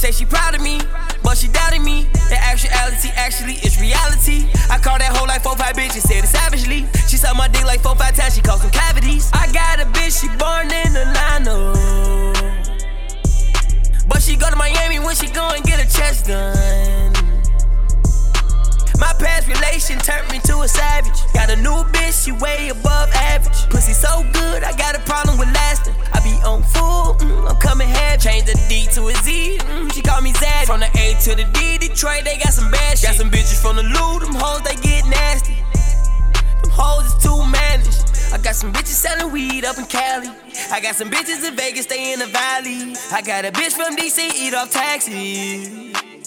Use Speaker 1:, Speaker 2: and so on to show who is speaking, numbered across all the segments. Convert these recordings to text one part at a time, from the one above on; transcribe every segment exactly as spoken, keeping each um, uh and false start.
Speaker 1: say she proud of me, but she doubted me. The actuality actually is reality. I call that hoe like four, five bitches, said it savagely. She sucked my dick like four, five times, she caused some cavities. I got a bitch, she born in Atlanta, but she go to Miami when she go and get her chest done. My past relation turned me to a savage. Got a new bitch, she way above average. Pussy so good, I got a problem with lasting. I be on full, mm, I'm coming heavy. Change the D to a Z, mm, she call me Zad. From the A to the D, Detroit, they got some bad shit. Got some bitches from the Lou, them hoes, they get nasty. Them hoes is too managed. I got some bitches selling weed up in Cali. I got some bitches in Vegas, stay in the valley. I got a bitch from D C, eat off taxis.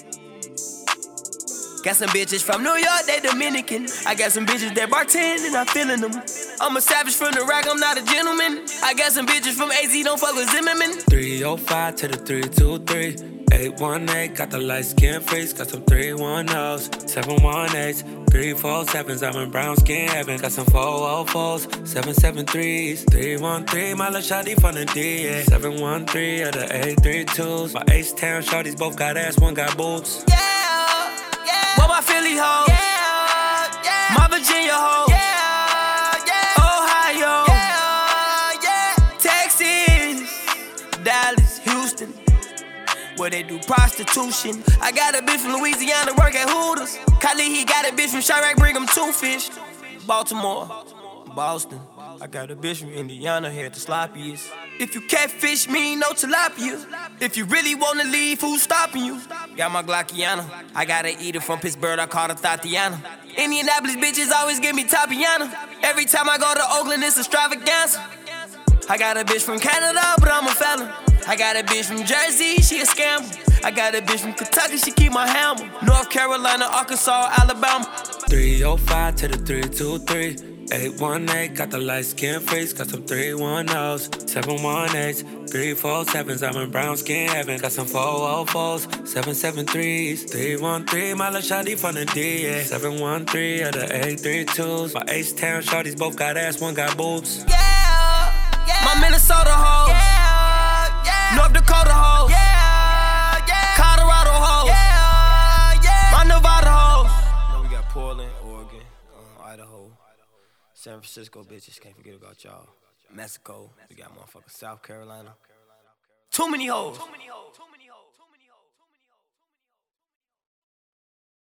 Speaker 1: Got some bitches from New York, they Dominican. I got some bitches that bartend and I'm feeling them. I'm a savage from the rack, I'm not a gentleman. I got some bitches from A Z, don't fuck with Zimmerman.
Speaker 2: three oh five to the three two three. eight one eight, got the light skin freaks. Got some three one ohs, seven one eights, three four sevens. I'm in brown skin heaven. Got some four oh fours, seven seven threes. three one three, my little shawty from the D, yeah. seven one three of the eight three twos. My H-Town shawties both got ass, one got boobs.
Speaker 1: Yeah. Well, my Philly hoe, yeah, yeah. My Virginia hoe, yeah, yeah. Ohio, yeah, yeah. Texas, Dallas, Houston, where they do prostitution. I got a bitch from Louisiana work at Hooters. Kylie, he got a bitch from Chirac, bring him two fish. Baltimore, Boston, I got a bitch from Indiana, here at the sloppiest. If you catfish me, no tilapia. If you really wanna leave, who's stopping you? Got my Glockiana, I gotta eat it from Pittsburgh, I call her Tatiana. Indianapolis bitches always give me Tapiana. Every time I go to Oakland, it's extravaganza. I got a bitch from Canada, but I'm a felon. I got a bitch from Jersey, she a scammer. I got a bitch from Kentucky, she keep my hammer. North Carolina, Arkansas, Alabama.
Speaker 2: three oh five to the three two three. eight one eight, got the light skin freaks. Got some three one ohs, seven one eights, three four sevens. I'm in brown skin heaven. Got some four oh fours, seven seven threes. three one three, my little shawty from the D, yeah. seven one three of the eight three twos. My H-Town shawties both got ass, one got boobs.
Speaker 1: Yeah, yeah. My Minnesota hoes, yeah, yeah. North Dakota hoes, yeah, yeah. Colorado hoes, yeah, yeah. My Nevada hoes. You know we got Portland, Oregon, uh, Idaho, San Francisco bitches, can't forget about y'all. Mexico, we got motherfuckers South Carolina. Too many hoes. Too many hoes. Too many hoes.